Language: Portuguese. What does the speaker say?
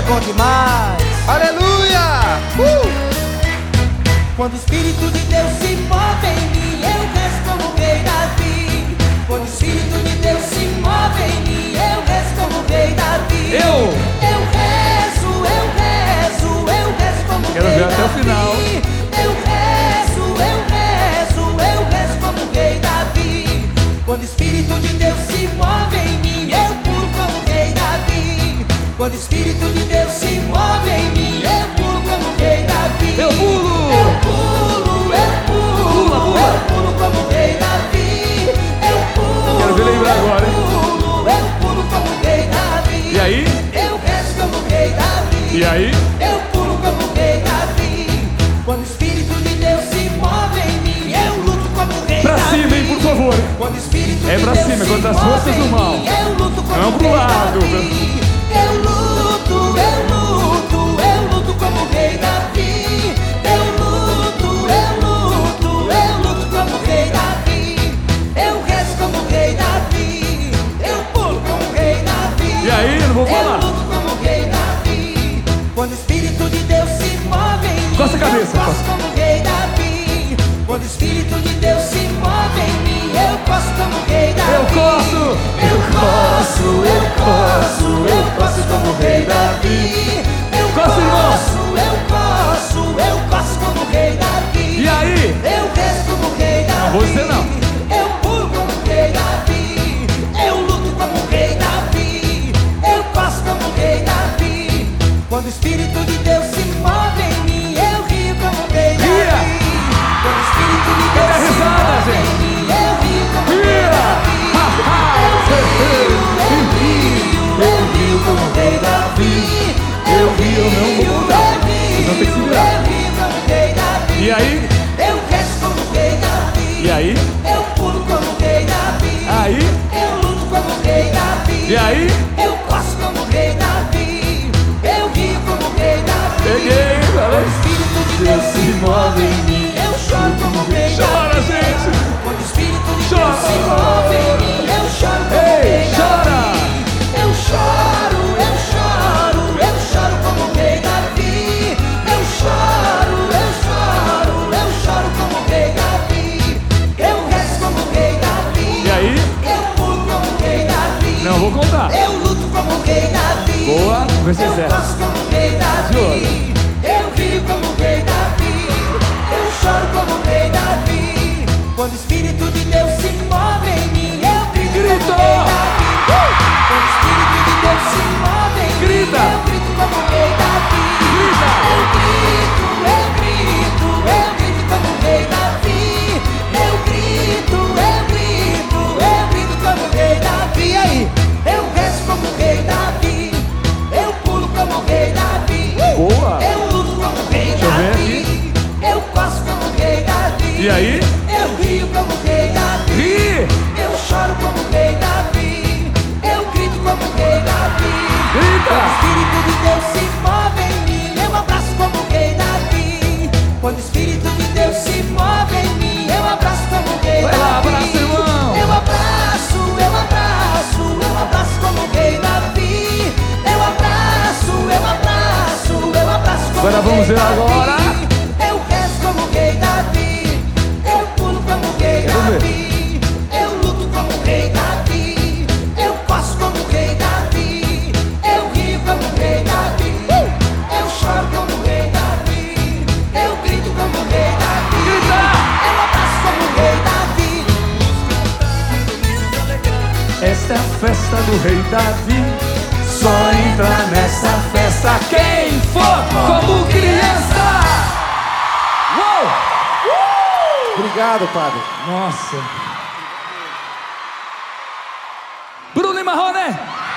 bom demais. Aleluia! Quando o Espírito de Deus se move em mim, eu rezo como rei Davi. Quando o Espírito de Deus se move em mim, eu rezo como rei Davi. Eu rezo como quero rei ver até o Davi. final. Eu rezo como rei Davi. Quando o Espírito de Deus se move em mim, eu pulo como rei Davi. Quando o Espírito de Deus se move em mim, eu pulo como rei Davi. Eu pulo como rei Davi. Eu pulo. Quero ver lembrar agora, hein? Eu pulo como rei Davi. E aí? Eu rezo como rei Davi. E aí? Eu pulo como rei Davi. Quando o Espírito de Deus se move em mim, eu luto como rei Pra Davi. cima, hein, por favor. Quando o Espírito É de pra Deus cima, se contra as move forças do em mal. mim, eu luto como Não pro rei lado. Davi. Eu luto como rei Davi. Eu luto como rei Davi. Eu rezo como rei Davi. Eu pulo como rei Davi. E aí, não vou falar. Eu luto como rei Davi. Quando o Espírito de Deus se move em mim, Costa a cabeça, eu posso costa. como rei Davi. Quando o Espírito de Deus se move em mim, eu posso como rei Davi. Eu posso como rei Davi. Eu posso como rei Davi. E aí? Eu rezo como rei Davi. Não vou dizer não. Eu pulo como rei Davi. Eu luto como rei Davi. Eu posso como rei Davi. Quando o Espírito de Deus se move em mim, eu rio como rei Davi. Quando o Espírito de Deus se move em mim, eu rio como rei Davi. Eu rio como rei Davi. Eu não vou mudar. Vocês vão ter que se virar. Eu rio como rei Davi. E aí? Eu rezo como rei Davi. E aí? Eu pulo como rei Davi. Aí? Eu luto como rei Davi. E aí? Eu posso como rei Davi. Eu rio como rei Davi. Peguei, Quando o galera. Espírito de Deus se move em mim, eu choro como rei Davi. Chora, gente. Quando o Espírito de Chora. Deus se move em mim, eu choro como Ei, rei chora. Davi. Eu choro como rei Davi. Eu choro como rei Davi. Eu rezo como rei Davi. E aí? Eu pulo como rei Davi. Não vou contar. Eu luto como rei Davi. Boa, vai ser Eu zero. faço como rei Davi. Eu rio como rei Davi. Eu choro como rei Davi. Quando o Espírito de Deus se move em mim, eu grito como rei Davi. Quando o Espírito de Deus se move em mim, Grita. eu grito como rei Davi. Grita. Eu grito como rei Davi. Eu grito como rei Davi. E aí? Eu rezo como rei Davi. Eu pulo como rei Davi. Boa. Eu luto como rei Deixa eu ver Davi. Eu passo como rei Davi. E aí? Eu rio como rei Davi. Ri. Eu choro como rei Davi. Eu grito como rei Davi. Grita. Quando o Espírito de Deus se move em mim, eu abraço como rei Davi. Quando o Espírito de Deus se move em mim, eu abraço como rei Vai Davi. lá, abraça, irmão. Eu abraço como rei Davi. Eu abraço como Agora vamos ver agora. Eu rezo como rei Davi. Eu pulo como rei Quero ver. Davi. Eu luto como rei Davi. Eu passo como rei Davi. Eu rio como rei Davi. Eu choro como rei Davi. Eu grito como rei Davi. Eu abraço como rei Davi. Esta é a festa do rei Davi. Só entra nessa festa quem for como criança. Uou! Obrigado, padre. Nossa. Bruno e Marrone.